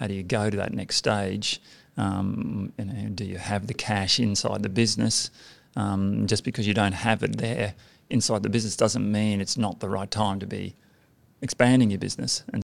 how do you go to that next stage? Do you have the cash inside the business? Just because you don't have it there inside the business doesn't mean it's not the right time to be expanding your business. And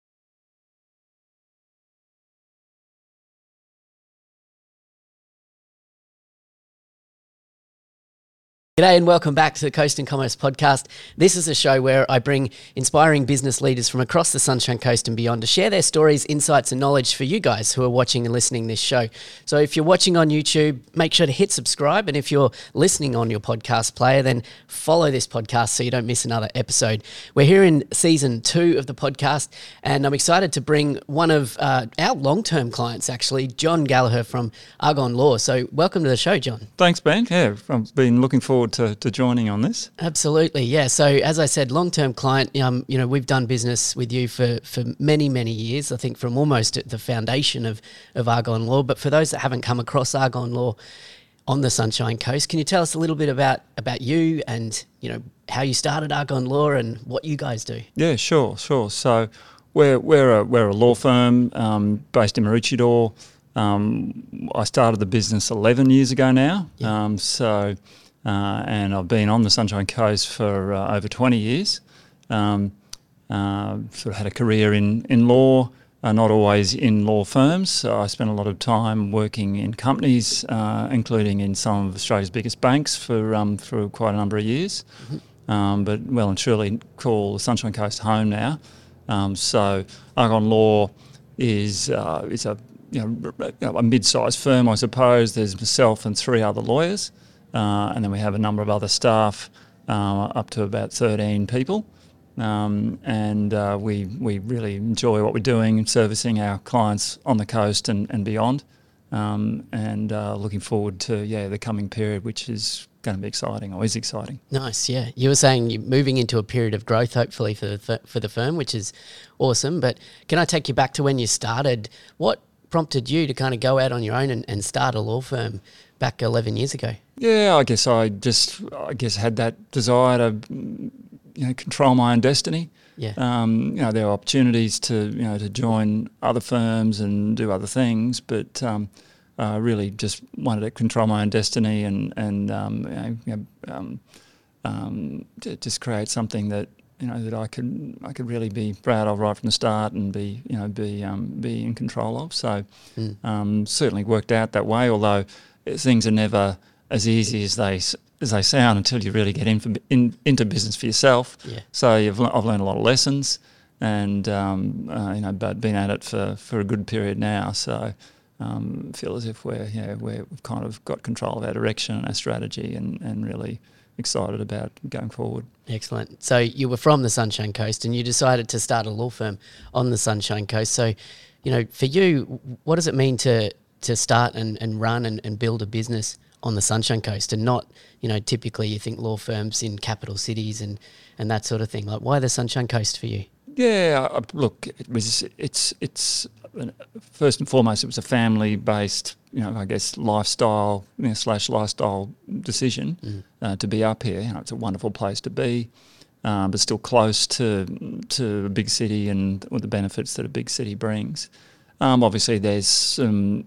G'day and welcome back to the Coast and Commerce podcast. This is a show where I bring inspiring business leaders from across the Sunshine Coast and beyond to share their stories, insights and knowledge for you guys who are watching and listening this show. So if you're watching on YouTube, make sure to hit subscribe. And if you're listening on your podcast player, then follow this podcast so you don't miss another episode. We're here in season 2 of the podcast, and I'm excited to bring one of our long-term clients, actually, John Gallagher from Argonne Law. So welcome to the show, John. thanks, Ben. Yeah, I've been looking forward to joining on this. Absolutely, yeah. So as I said, long-term client, we've done business with you for many, many years, I think from almost at the foundation of Argonne Law. But for those that haven't come across Argonne Law on the Sunshine Coast, can you tell us a little bit about you and, how you started Argonne Law and what you guys do? Yeah, sure. So we're a law firm based in Maroochydore. I started the business 11 years ago now. Yeah. And I've been on the Sunshine Coast for over 20 years. Sort of had a career in law, not always in law firms. So I spent a lot of time working in companies, including in some of Australia's biggest banks for quite a number of years. Mm-hmm. But well and truly call the Sunshine Coast home now. So Argonne Law is a mid-sized firm, I suppose. There's myself and 3 other lawyers. And then we have a number of other staff, up to about 13 people. We really enjoy what we're doing, servicing our clients on the coast and beyond. Looking forward to, the coming period, which is going to be exciting, or is exciting. Nice, yeah. You were saying you're moving into a period of growth, hopefully, for the firm, which is awesome. But can I take you back to when you started? What prompted you to kind of go out on your own and start a law firm back 11 years ago? Yeah, I guess had that desire to, control my own destiny. Yeah. There are opportunities to join other firms and do other things, but really just wanted to control my own destiny and just create something that that I could really be proud of right from the start and be in control of. So certainly worked out that way. Although things are never as easy as they sound until you really get into business for yourself. Yeah. So I've learned a lot of lessons, and but been at it for a good period now. So feel as if we've kind of got control of our direction and our strategy, and really excited about going forward. Excellent. So you were from the Sunshine Coast and you decided to start a law firm on the Sunshine Coast. So, for you, what does it mean to start and run and build a business on the Sunshine Coast, and not, typically you think law firms in capital cities and that sort of thing? Like, why the Sunshine Coast for you? Yeah, look, it's first and foremost, it was a family-based, lifestyle, lifestyle decision to be up here. It's a wonderful place to be, but still close to a big city and all the benefits that a big city brings. Obviously, there's some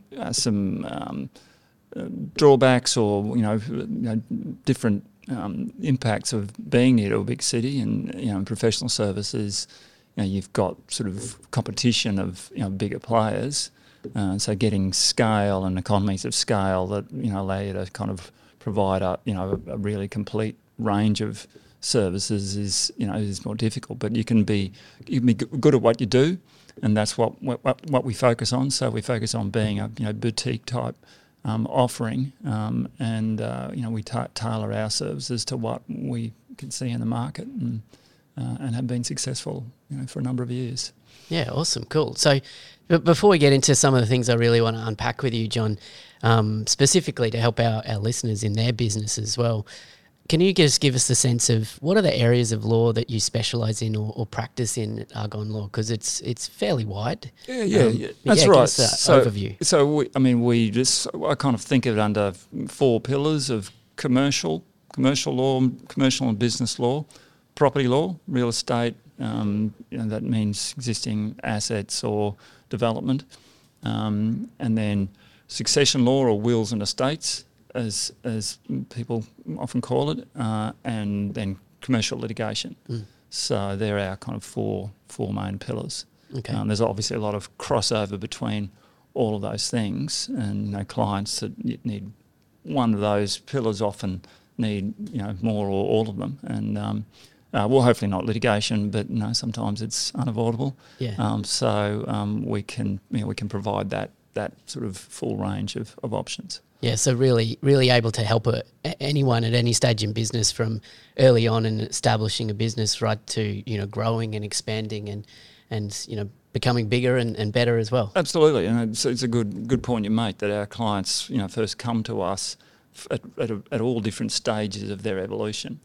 drawbacks or different impacts of being near to a big city, and in professional services, you've got sort of competition of bigger players, so getting scale and economies of scale that allow you to kind of provide a really complete range of services is more difficult. But you can be good at what you do, and that's what we focus on. So we focus on being a boutique type offering, we tailor our services to what we can see in the market, and have been successful for a number of years. Yeah, awesome, cool. So before we get into some of the things I really want to unpack with you, John, specifically to help our listeners in their business as well, can you just give us a sense of what are the areas of law that you specialise in or practice in at Argonne Law? Because it's fairly wide. Yeah, that's right. Overview. So I kind of think of it under 4 pillars of commercial law, commercial and business law, property law, real estate, That means existing assets or development. And then succession law, or wills and estates, as people often call it, and then commercial litigation. So they're our kind of four main pillars. Okay. There's obviously a lot of crossover between all of those things, and clients that need one of those pillars often need more or all of them. And well, hopefully not litigation, but sometimes it's unavoidable. Yeah. We can provide that sort of full range of options. Yeah, so really able to help anyone at any stage in business, from early on in establishing a business right to growing and expanding and becoming bigger and better as well. Absolutely, and it's a good point you make, that our clients first come to us at all different stages of their evolution,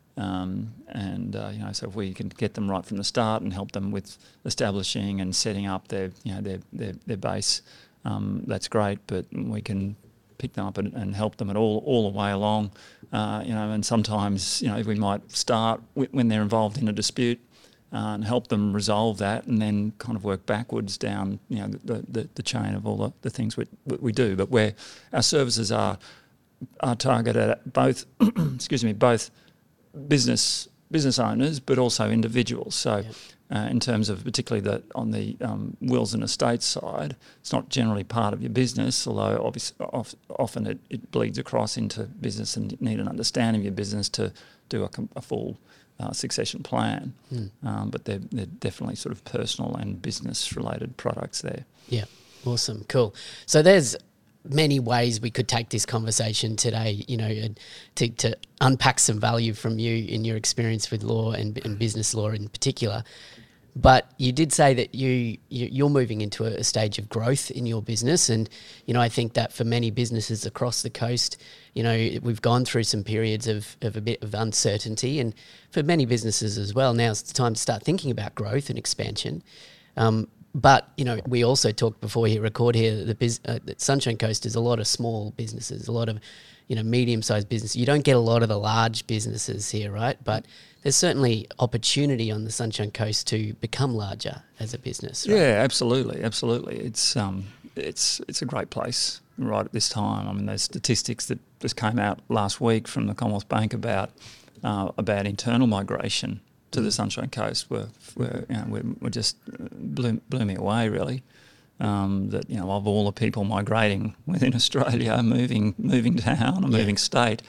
so if we can get them right from the start and help them with establishing and setting up their base, that's great. But we can pick them up and help them at all the way along, and sometimes we might start when they're involved in a dispute and help them resolve that, and then kind of work backwards down the chain of all the things we do. But where our services are targeted at both both business owners but also individuals. So in terms of particularly on the wills and estates side, it's not generally part of your business, although obviously often it bleeds across into business, and you need an understanding of your business to do a full succession plan. But they're definitely sort of personal and business related products there. Yeah, awesome, cool. So there's many ways we could take this conversation today, to unpack some value from you in your experience with law and business law in particular. But you did say that you're moving into a stage of growth in your business, and I think that for many businesses across the coast, we've gone through some periods of a bit of uncertainty, and for many businesses as well, now's the time to start thinking about growth and expansion. But we also talked before we record here that Sunshine Coast is a lot of small businesses, a lot of medium-sized business. You don't get a lot of the large businesses here, right? But there's certainly opportunity on the Sunshine Coast to become larger as a business, right? Yeah, absolutely. It's a great place right at this time. I mean, there's statistics that just came out last week from the Commonwealth Bank about internal migration to the Sunshine Coast. Were just blew me away, really. That of all the people migrating within Australia, moving town or moving state,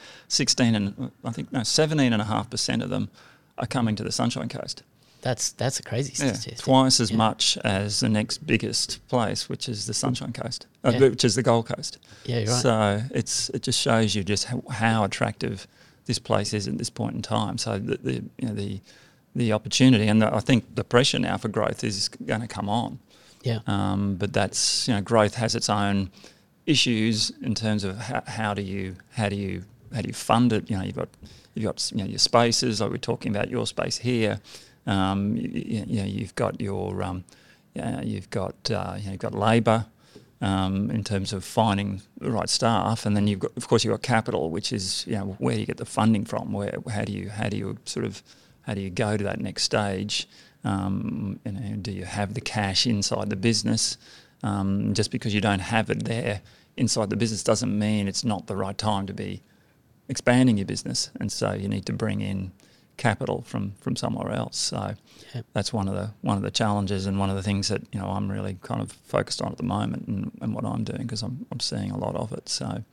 17.5% of them are coming to the Sunshine Coast. That's a crazy statistic. Twice as much as the next biggest place, which is the Sunshine Coast, which is the Gold Coast. Yeah, you're right. So it just shows you just how attractive this place is at this point in time. So the opportunity, and I think the pressure now for growth is going to come on. Yeah. But that's growth has its own issues in terms of how do you fund it. You've got your spaces, like we're talking about your space here. You've got your you've got labour in terms of finding the right staff, and then you've got capital, which is where do you get the funding from? How do you go to that next stage? Do you have the cash inside the business? Just because you don't have it there inside the business doesn't mean it's not the right time to be expanding your business, and so you need to bring in capital from somewhere else. So that's one of the challenges, and one of the things that I'm really kind of focused on at the moment, and what I'm doing, because I'm seeing a lot of it. So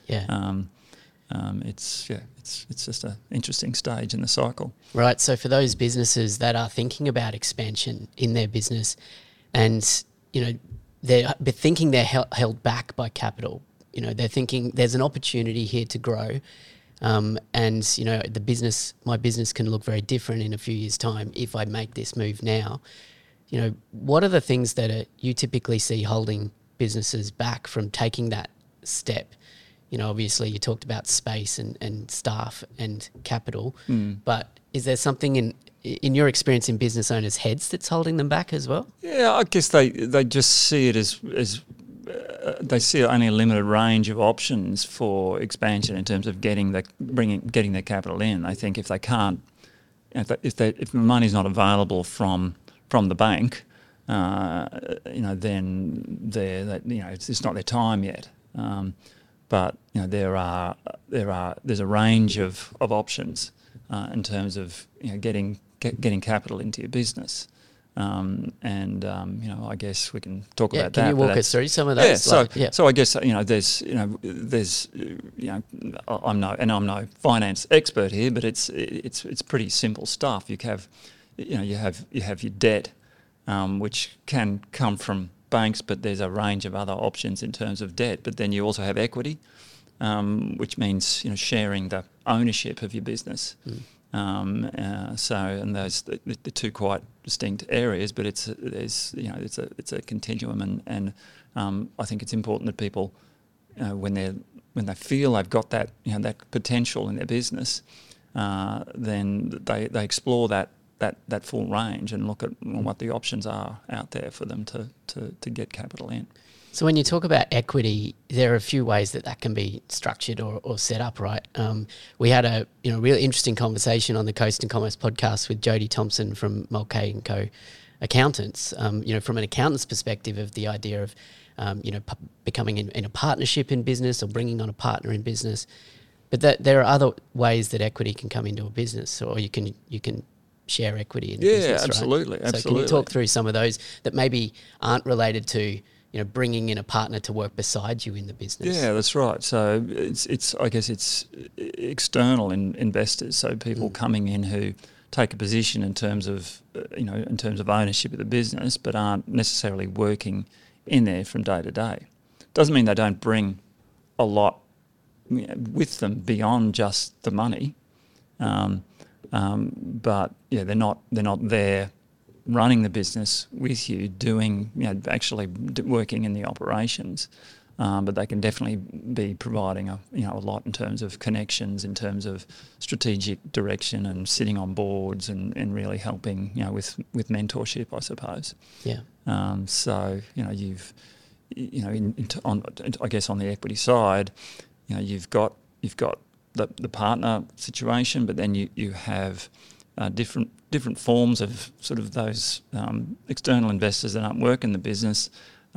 it's just an interesting stage in the cycle. Right. So for those businesses that are thinking about expansion in their business, and they're thinking they're held back by capital, they're thinking there's an opportunity here to grow, and my business can look very different in a few years' time if I make this move now. What are the things that you typically see holding businesses back from taking that step? Obviously you talked about space and staff and capital, but is there something in your experience in business owners' heads that's holding them back as well? Yeah, I guess they just see it as they see only a limited range of options for expansion in terms of getting their capital in. They think if they can't if the money's not available from the bank, then it's not their time yet. But there's a range of options in terms of getting capital into your business. I guess we can talk about that. Can you walk us through some of those? So I guess there's I'm no finance expert here, but it's pretty simple stuff. You have your debt, which can come from banks, but there's a range of other options in terms of debt. But then you also have equity, which means sharing the ownership of your business. And those the two quite distinct areas, but it's a continuum, and I think it's important that people when they feel they've got that that potential in their business, then they explore that full range and look at what the options are out there for them to get capital in. So when you talk about equity, there are a few ways that can be structured or set up, right? We had a really interesting conversation on the Coast and Commerce podcast with Jodie Thompson from Mulcahy & Co. Accountants. From an accountant's perspective of the idea of becoming in a partnership in business or bringing on a partner in business, but that there are other ways that equity can come into a business, or you can share equity in the business. Yeah, absolutely, right? absolutely. So can you talk through some of those that maybe aren't related to bringing in a partner to work beside you in the business? Yeah, that's right. So it's I guess it's external investors, so people coming in who take a position in terms of ownership of the business, but aren't necessarily working in there from day to day. Doesn't mean they don't bring a lot with them beyond just the money, but they're not there running the business with you, doing actually working in the operations, but they can definitely be providing a lot in terms of connections, in terms of strategic direction, and sitting on boards and really helping with mentorship, I suppose. Yeah. So you've I guess on the equity side, you've got the partner situation, but then you have different forms of sort of those external investors that aren't working the business.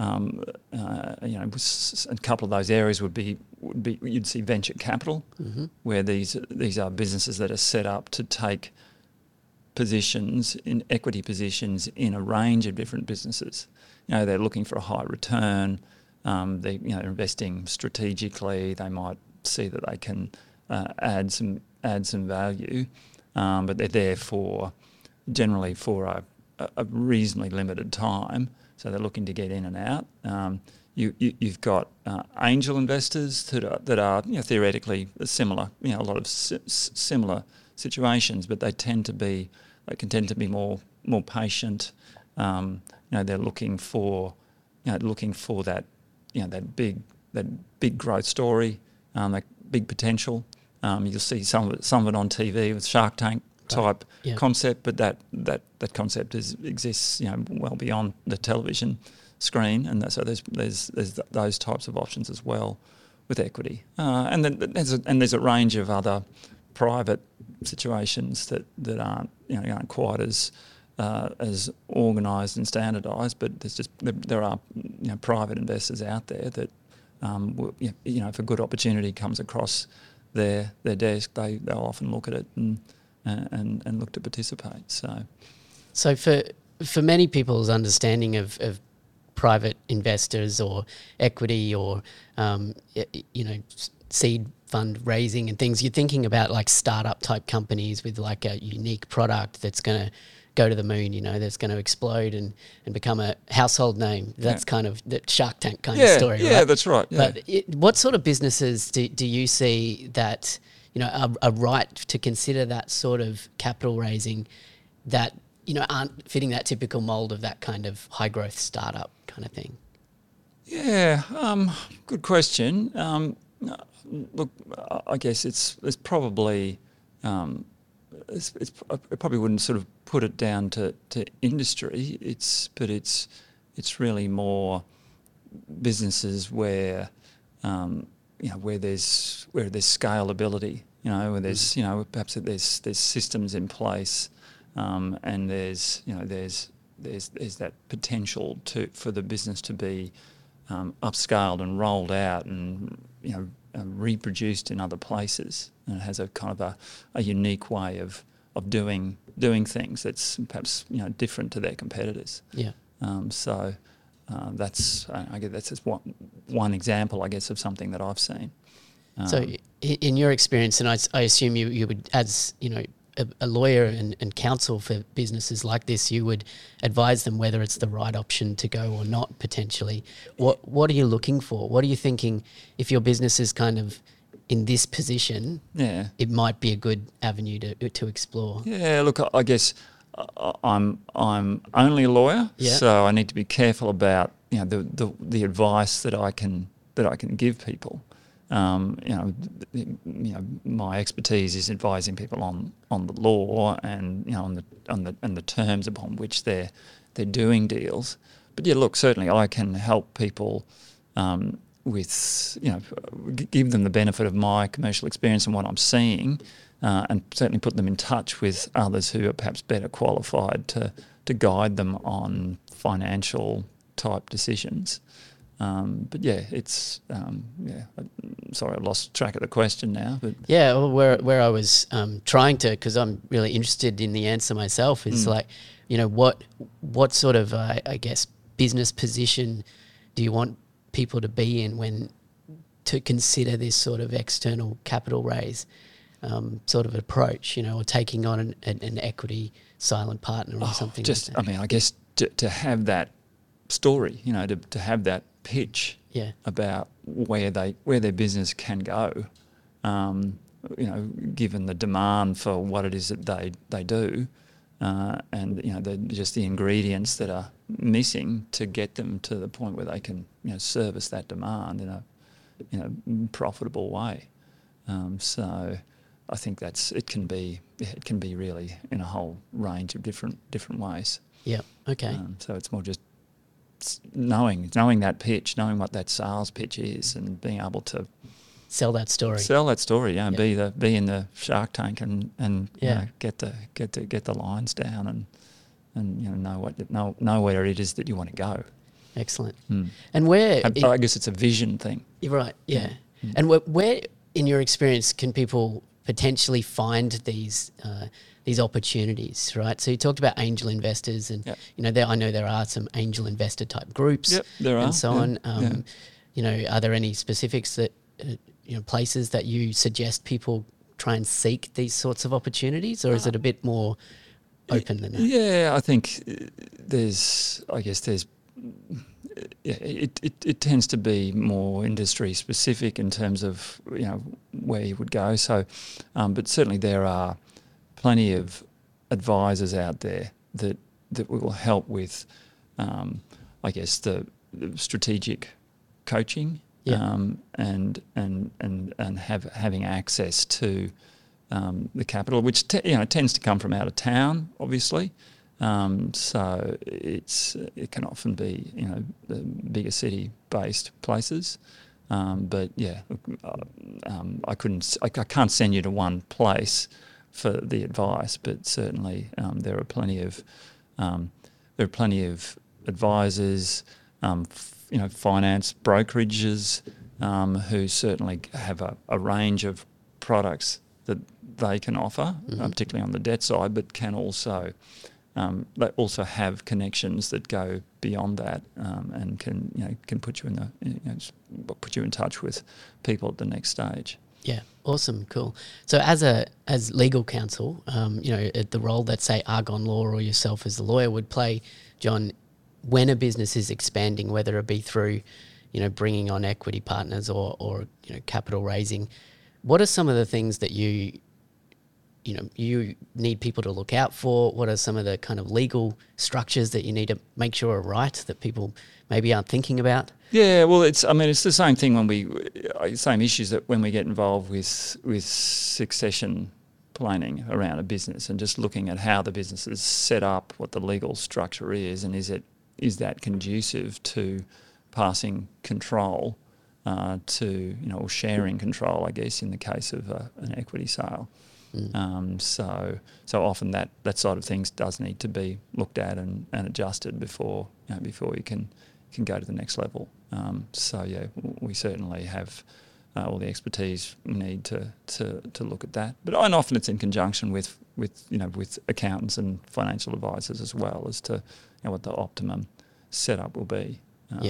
A couple of those areas would be you'd see venture capital, where these are businesses that are set up to take positions in equity positions in a range of different businesses. They're looking for a high return. They're investing strategically. They might see that they can add some value. But they're there generally for a reasonably limited time, so they're looking to get in and out. You've got angel investors that are theoretically similar, a lot of similar situations, but they can tend to be more patient. They're looking for that that big growth story, that big potential. You'll see some of it on TV with Shark Tank type concept, but that concept exists well beyond the television screen, and so there's those types of options as well with equity, and then there's a range of other private situations that aren't quite as organised and standardised, but there are private investors out there that if a good opportunity comes across their desk, they'll often look at it and look to participate. So for many people's understanding of private investors or equity or seed fund raising and things, you're thinking about like startup type companies with like a unique product that's going to go to the moon, that's going to explode and become a household name. That's kind of that Shark Tank kind of story, right? Yeah, that's right. Yeah. But what sort of businesses do you see that are right to consider that sort of capital raising that aren't fitting that typical mold of that kind of high growth startup kind of thing? Yeah, good question. Look, I guess it's probably I probably wouldn't sort of put it down to industry. It's really more businesses where where there's scalability Where there's perhaps there's systems in place, and there's that potential for the business to be upscaled and rolled out and reproduced in other places, and it has a kind of a unique way of doing things that's perhaps different to their competitors. Yeah. I guess that's just one example, I guess, of something that I've seen. So in your experience, and I assume you would, as a lawyer and counsel for businesses like this, you would advise them whether it's the right option to go or not, potentially. What are you looking for? What are you thinking if your business is kind of in this position? Yeah, it might be a good avenue to explore. Yeah, look, I guess I'm only a lawyer, so I need to be careful about the advice that I can give people. My expertise is advising people on the law and on the terms upon which they're doing deals. But yeah, look, certainly I can help people with give them the benefit of my commercial experience and what I'm seeing, and certainly put them in touch with others who are perhaps better qualified to guide them on financial type decisions. But yeah, it's sorry, I lost track of the question now. But yeah, well, where I was trying to, because I'm really interested in the answer myself, is what sort of I guess business position do you want people to be in when to consider this sort of external capital raise sort of approach, or taking on an equity silent partner or something. Like that. I mean, I guess to have that story, to have that pitch about where their business can go, given the demand for what it is that they do, and just the ingredients that are missing to get them to the point where they can service that demand in a profitable way. So I think it can be really in a whole range of different ways. Yeah. Okay. So it's more just knowing that pitch, knowing what that sales pitch is, and being able to sell that story. Be in the Shark Tank and get the lines down and know where it is that you want to go. Excellent. And where I guess it's a vision thing. You're right. Yeah. And where in your experience can people potentially find these opportunities, right? So you talked about angel investors, and I know there are some angel investor type groups. Yep, there are, and so on. Are there any specifics that places that you suggest people try and seek these sorts of opportunities, or is it a bit more open than that? Yeah, I think it tends to be more industry specific in terms of where you would go. So, but certainly there are plenty of advisors out there that will help with, I guess, the strategic coaching, and having access to the capital, which tends to come from out of town, obviously. So it can often be the bigger city based places, but I can't send you to one place for the advice, but certainly there are plenty of advisors, finance brokerages who certainly have a range of products that they can offer, particularly on the debt side, but can also they also have connections that go beyond that, and can put you in touch with people at the next stage. Yeah, awesome, cool. So as legal counsel, the role that say Argon Law or yourself as the lawyer would play, John, when a business is expanding, whether it be through, bringing on equity partners or capital raising, what are some of the things that you need people to look out for? What are some of the kind of legal structures that you need to make sure are right that people maybe aren't thinking about? Yeah, well, it's the same thing same issues that when we get involved with succession planning around a business, and just looking at how the business is set up, what the legal structure is, and is that conducive to passing control to, or sharing control, I guess, in the case of an equity sale. So often that side of things does need to be looked at and adjusted before you can go to the next level. We certainly have all the expertise we need to look at that. But often it's in conjunction with accountants and financial advisors as well as to what the optimum setup will be.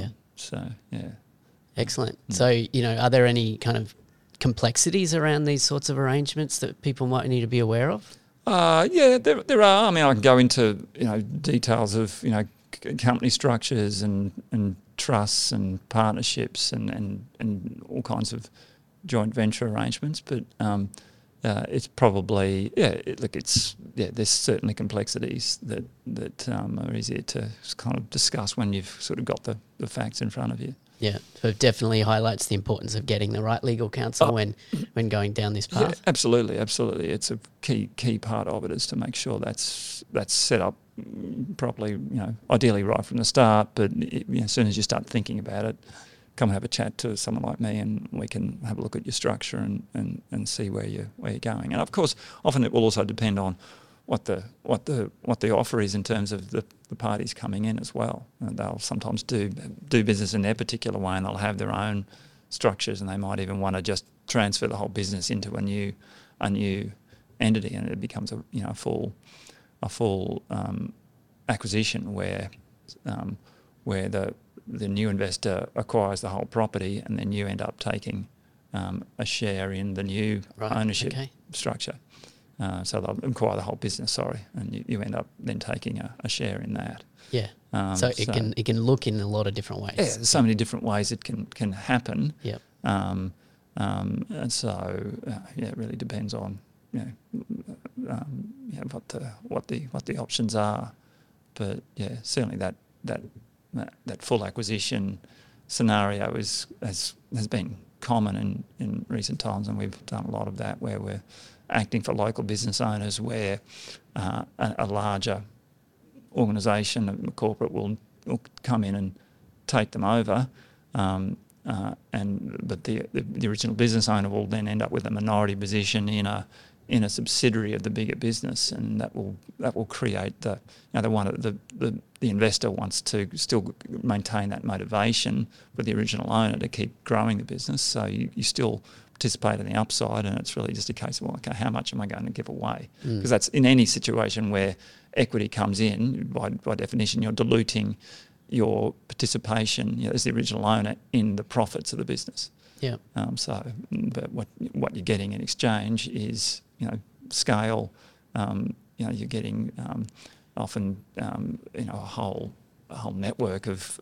Excellent. So, are there any kind of complexities around these sorts of arrangements that people might need to be aware of? There are. I mean, I can go into details of company structures and trusts and partnerships and all kinds of joint venture arrangements, but it's probably there's certainly complexities that are easier to kind of discuss when you've sort of got the facts in front of you. Yeah, so it definitely highlights the importance of getting the right legal counsel when going down this path. Yeah, absolutely. It's a key part of it is to make sure that's set up properly. Ideally right from the start, but as soon as you start thinking about it, come and have a chat to someone like me, and we can have a look at your structure and see where you're going. And of course, often it will also depend on what the offer is in terms of the parties coming in as well. And they'll sometimes do business in their particular way, and they'll have their own structures, and they might even want to just transfer the whole business into a new entity, and it becomes a full acquisition where the new investor acquires the whole property, and then you end up taking a share in the new ownership structure. So they'll acquire the whole business, and you end up then taking a share in that. Yeah. So it can look in a lot of different ways. Yeah, there's so many different ways it can happen. Yeah. And so it really depends on what the options are. But certainly that full acquisition scenario has been common in recent times, and we've done a lot of that where we're acting for local business owners where a larger organisation, a corporate, will come in and take them over, but the original business owner will then end up with a minority position in a subsidiary of the bigger business, and that will create the investor wants to still maintain that motivation for the original owner to keep growing the business. So you still participate in the upside, and it's really just a case of, how much am I going to give away? Because that's in any situation where equity comes in, by definition, you're diluting your participation as the original owner in the profits of the business. Yeah. But what you're getting in exchange is scale. You're getting often a whole network of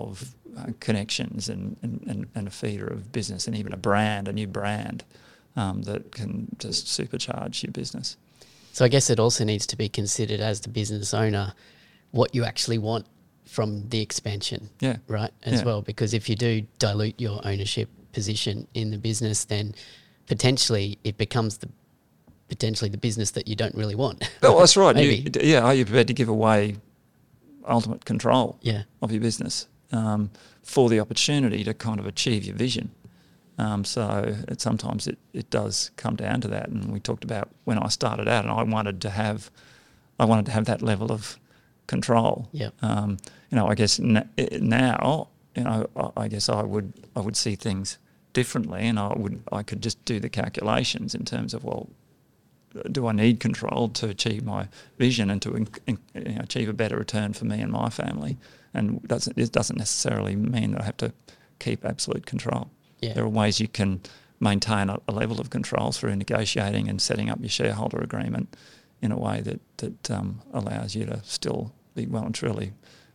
connections and a feeder of business, and even a new brand that can just supercharge your business. So I guess it also needs to be considered as the business owner what you actually want from the expansion, right, as well, because if you do dilute your ownership position in the business, then potentially it becomes the business that you don't really want. Well, that's right. Are you prepared to give away ultimate control of your business for the opportunity to kind of achieve your vision? So sometimes it does come down to that, and we talked about when I started out, and I wanted to have that level of control. Yeah. I guess now, I guess I would see things differently, and I could just do the calculations in terms of, well, do I need control to achieve my vision and to achieve a better return for me and my family? And it doesn't necessarily mean that I have to keep absolute control. Yeah. There are ways you can maintain a level of control through negotiating and setting up your shareholder agreement in a way that allows you to still be well and truly,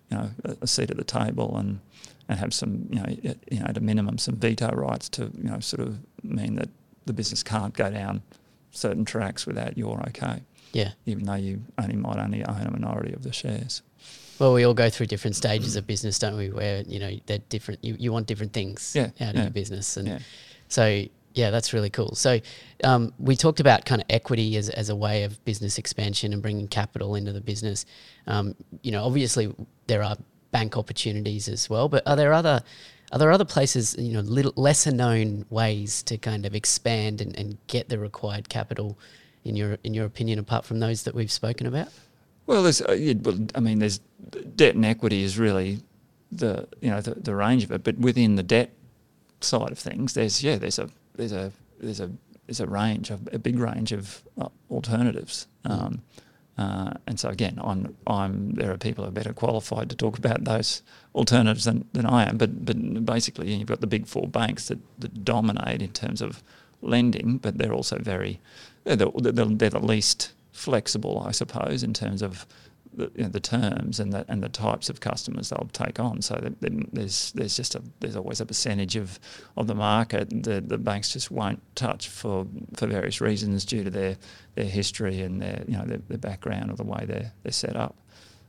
a seat at the table and have some, at a minimum, some veto rights to, sort of mean that the business can't go down certain tracks without your okay. Yeah. Even though you might only own a minority of the shares. Well, we all go through different stages of business, don't we? Where, they're different. You want different things out of your business. And so, that's really cool. So we talked about kind of equity as a way of business expansion and bringing capital into the business. Obviously there are bank opportunities as well, but are there other Are there other places, little lesser known ways to kind of expand and get the required capital, in your opinion, apart from those that we've spoken about? Well, there's debt and equity is really the range of it, but within the debt side of things, there's a range, a big range of alternatives. And so again, there are people who are better qualified to talk about those alternatives than I am. But basically, you've got the big four banks that dominate in terms of lending, but they're also they're the least flexible, I suppose, in terms of the terms and the types of customers they'll take on. So there's always a percentage of the market that the banks just won't touch for various reasons due to their history and their background or the way they're set up.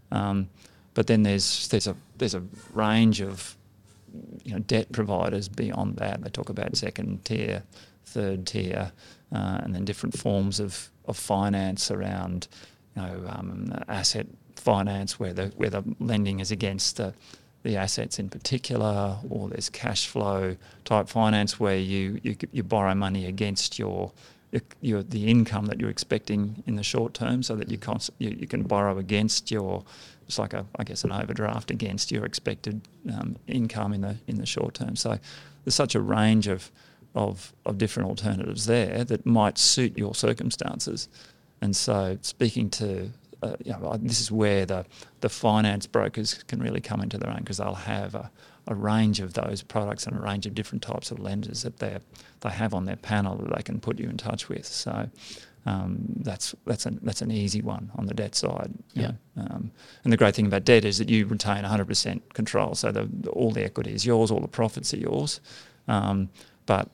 But then there's a range of debt providers beyond that. They talk about second tier, third tier, and then different forms of finance around asset finance where the lending is against the assets in particular, or there's cash flow type finance where you borrow money against the income that you're expecting in the short term, so that you can borrow against it's like an overdraft against your expected income in the short term. So there's such a range of different alternatives there that might suit your circumstances. And so speaking to, this is where the finance brokers can really come into their own, because they'll have a range of those products and a range of different types of lenders that they have on their panel that they can put you in touch with. So that's an easy one on the debt side. Yeah. And the great thing about debt is that you retain 100% control. So all the equity is yours, all the profits are yours. But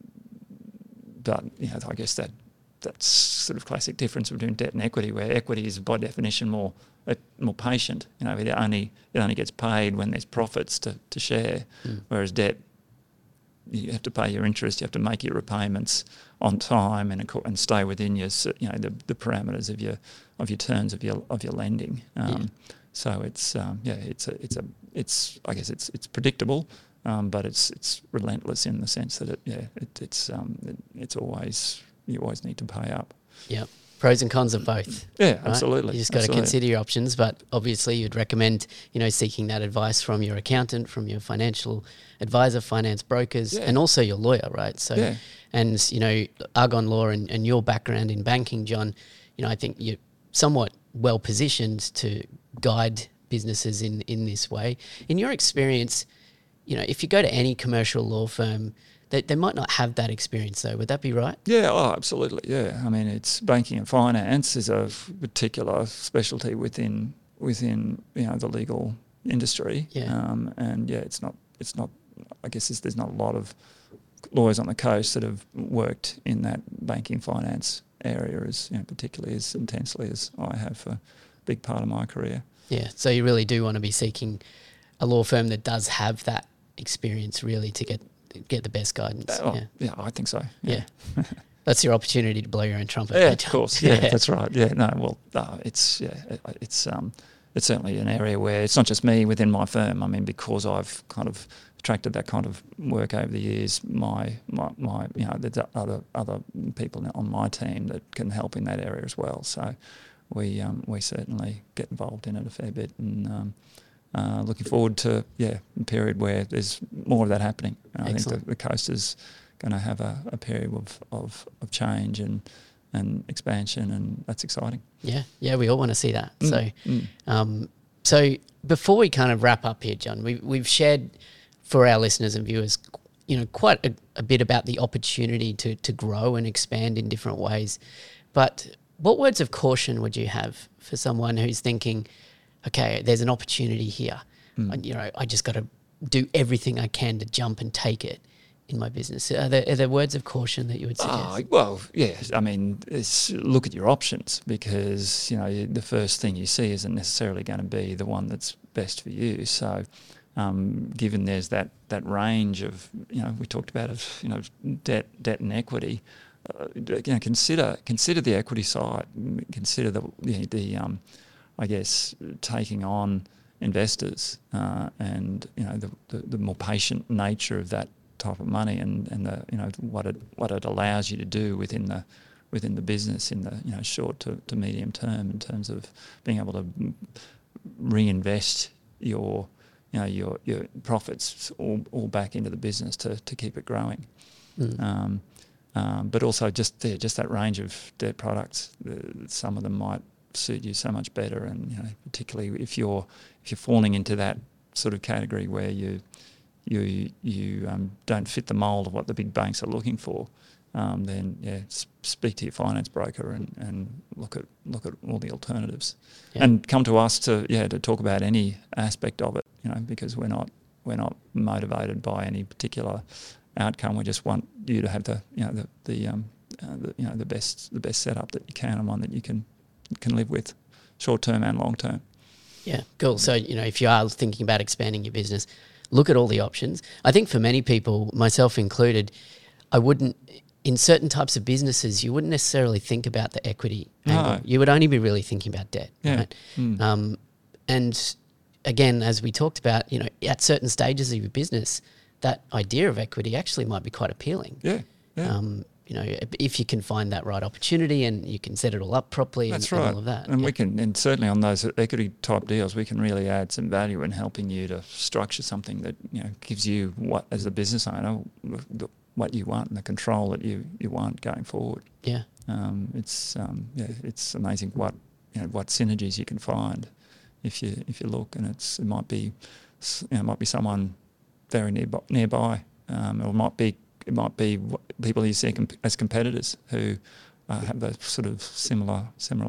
I guess that's sort of classic difference between debt and equity, where equity is by definition more patient. It only gets paid when there's profits to share, whereas debt, you have to pay your interest, you have to make your repayments on time and stay within your the parameters of your terms of your lending. So it's it's predictable. But it's relentless in the sense that it's always, you always need to pay up. Yeah, pros and cons of both. Yeah, right? absolutely. You just got to consider your options, but obviously you'd recommend seeking that advice from your accountant, from your financial advisor, finance brokers, and also your lawyer, right? So, and Argon Law and your background in banking, John, I think you're somewhat well positioned to guide businesses in this way. In your experience, if you go to any commercial law firm, they might not have that experience though. Would that be right? Yeah, absolutely. Yeah. I mean, it's banking and finance is a particular specialty within the legal industry. Yeah. It's not, I guess there's not a lot of lawyers on the coast that have worked in that banking finance area particularly as intensely as I have for a big part of my career. Yeah. So you really do want to be seeking a law firm that does have that experience really to get the best guidance. I think so. Yeah. That's your opportunity to blow your own trumpet. Yeah, of course. Yeah, that's right. Yeah, no, well, it's certainly an area where it's not just me within my firm. I mean, because I've kind of attracted that kind of work over the years, there's other people on my team that can help in that area as well. So we certainly get involved in it a fair bit, and looking forward to a period where there's more of that happening. I think the coast is going to have a period of change and expansion, and that's exciting. Yeah, we all want to see that. So before we kind of wrap up here, John, we've shared for our listeners and viewers, quite a bit about the opportunity to grow and expand in different ways. But what words of caution would you have for someone who's thinking, okay, there's an opportunity here. I just got to do everything I can to jump and take it in my business. Are there words of caution that you would suggest? Well, yes. I mean, look at your options, because the first thing you see isn't necessarily going to be the one that's best for you. So, given there's that range of we talked about debt and equity. Consider the equity side. Consider the I guess taking on investors, and the more patient nature of that type of money, and the what it allows you to do within the business in the short to medium term, in terms of being able to reinvest your profits all back into the business to keep it growing. But also just that range of debt products. Some of them might suit you so much better, and particularly if you're falling into that sort of category where you don't fit the mould of what the big banks are looking for, then speak to your finance broker and look at all the alternatives, and come to us to talk about any aspect of it, because we're not motivated by any particular outcome. We just want you to have the best setup that you can, and one that you can live with, short term and long term. Yeah, cool. So if you are thinking about expanding your business, look at all the options. I think for many people, myself included, in certain types of businesses, you wouldn't necessarily think about the equity angle. You would only be really thinking about debt. Yeah. Right? And again, as we talked about, at certain stages of your business, that idea of equity actually might be quite appealing. Yeah. If you can find that right opportunity and you can set it all up properly. That's and right. all of that. And we can, and certainly on those equity type deals, we can really add some value in helping you to structure something that gives you, what as a business owner, what you want and the control that you want going forward. Yeah. It's amazing what synergies you can find if you look, and it might be someone very nearby, or it might be people you see as competitors who have those sort of similar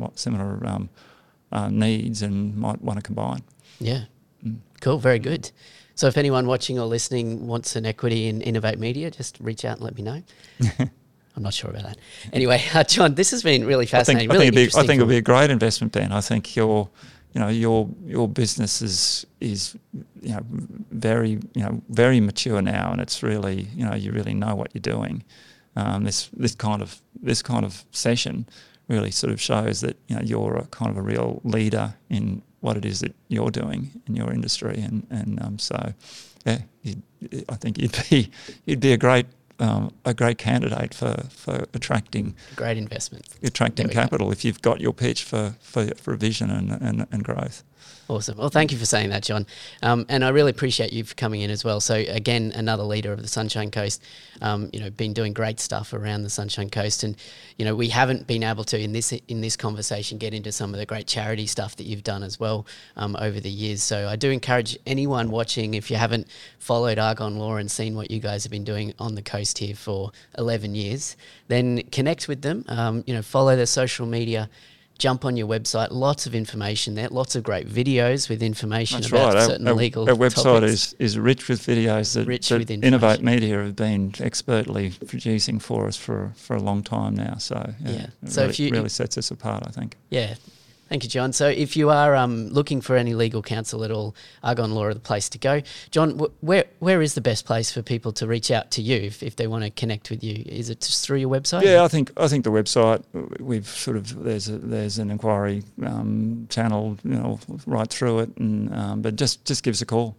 needs and might want to combine. Yeah. Cool. Very good. So if anyone watching or listening wants an equity in Innovate Media, just reach out and let me know. I'm not sure about that. Anyway, John, this has been really fascinating. I think it'll be a great investment, Ben. I think your business is very mature now, and it's really you really know what you're doing. This kind of session really sort of shows that you're a kind of a real leader in what it is that you're doing in your industry, and so I think you'd be a great candidate for attracting great investment, capital if you've got your pitch for a vision and growth. Awesome. Well, thank you for saying that, John. And I really appreciate you for coming in as well. So again, another leader of the Sunshine Coast, been doing great stuff around the Sunshine Coast. And, we haven't been able to, in this conversation, get into some of the great charity stuff that you've done as well over the years. So I do encourage anyone watching, if you haven't followed Argon Law and seen what you guys have been doing on the coast here for 11 years, then connect with them, follow their social media, jump on your website, lots of information there, lots of great videos with information about certain legal topics. Our website is rich with videos that Innovate Media have been expertly producing for us for a long time now. So it really sets us apart, I think. Yeah. Thank you, John. So if you are looking for any legal counsel at all, Argon Law are the place to go. John, where is the best place for people to reach out to you if they want to connect with you? Is it just through your website? Yeah, I think the website, we've sort of there's an inquiry channel right through it, and but just give us a call.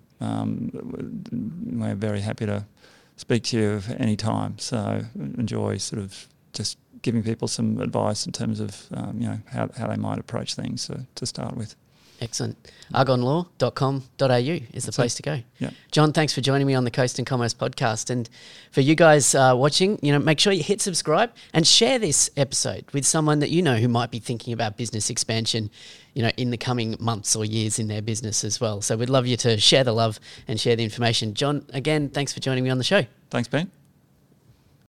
We're very happy to speak to you at any time. So enjoy sort of just giving people some advice in terms of how they might approach things to start with. Excellent. Argonlaw.com.au is the place to go. Yeah. John, thanks for joining me on the Coast and Commerce podcast. And for you guys watching, make sure you hit subscribe and share this episode with someone that who might be thinking about business expansion, in the coming months or years in their business as well. So we'd love you to share the love and share the information. John, again, thanks for joining me on the show. Thanks, Ben.